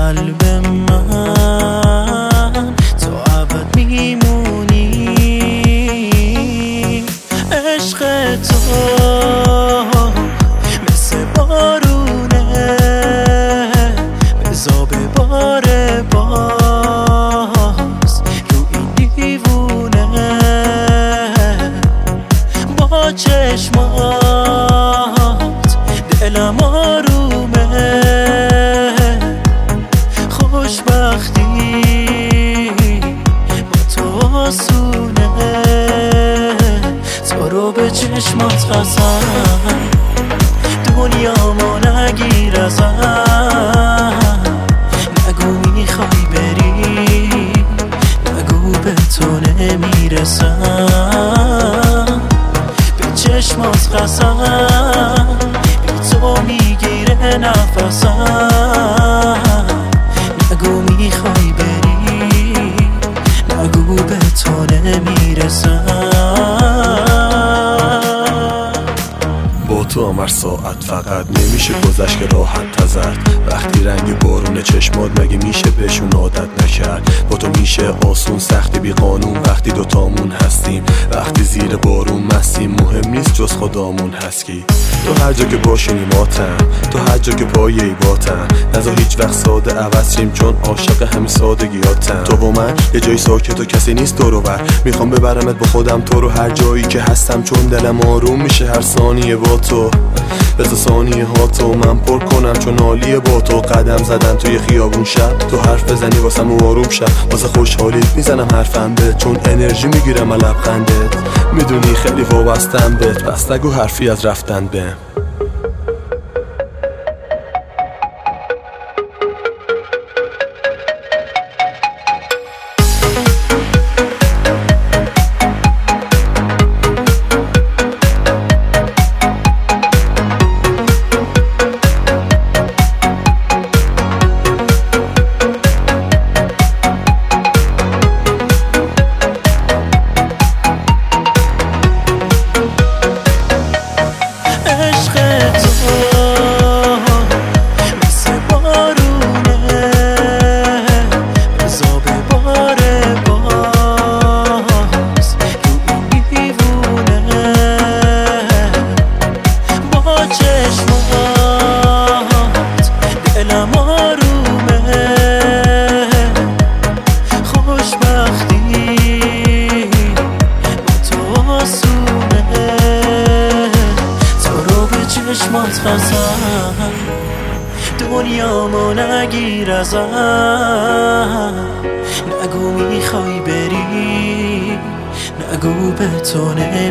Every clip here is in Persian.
قلب من تو ابد میمونی. عشق تو مثل بارونه بزا بباره باز رو این دیوونه. با چشمات دلم آرومه، خوشبختی با تو آسونه. تو رو به چشمات قسم دنیامو نگیر ازم. نگو میخوای بری، نگو به تو نمیرسم. به چشمات قسم بی تو میگیره نفسم. نگو میخوای بری، نگو به تو نمیرسم. با تو هم هر ساعت فقط نمیشه گذشت که راحت ازت. وقتی رنگ بارون چشمات مگه میشه بهشون عادت نکرد. با تو میشه آسون سختی بی قانون وقتی دوتامون هستیم. وقتی زیر بارون مستیم مهم نیست جز خدامون هست کی. تو هر جا که باشی نیماتم، تو هر جا که پایه ای باتم. نزا هیچ وقت ساده عوض شیم چون عاشق همین سادگیاتم. تو و من یه جای ساکت و کسی نیست دور و بر. میخوام ببرمت با خودم تو رو هر جایی که هستم، چون دلم آروم میشه هر ثانیه با تو. بذار ثانیه ها تو من پر کنم چون عالیه با تو. قدم زدن توی خیابون شب تو حرف بزنی واسم و آروم شب. واسه خوشحالیت میزنم حرفم بهت چون انرژی میگیرم از لبخندت. میدونی خیلی وابستم بهت پس نگو حرفی از رفتن بهم. چشمات قسم دنیامو نگیر ازم. نگو میخوای بری، نگو به تو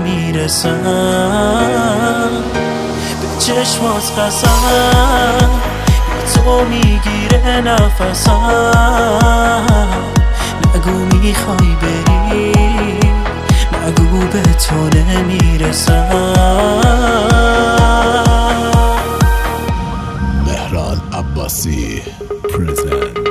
نمیرسم. به چشمات قسم بی تو میگیره نفسم. نگو میخوای بری، نگو به تو نمیرسم. مهران عباسی present.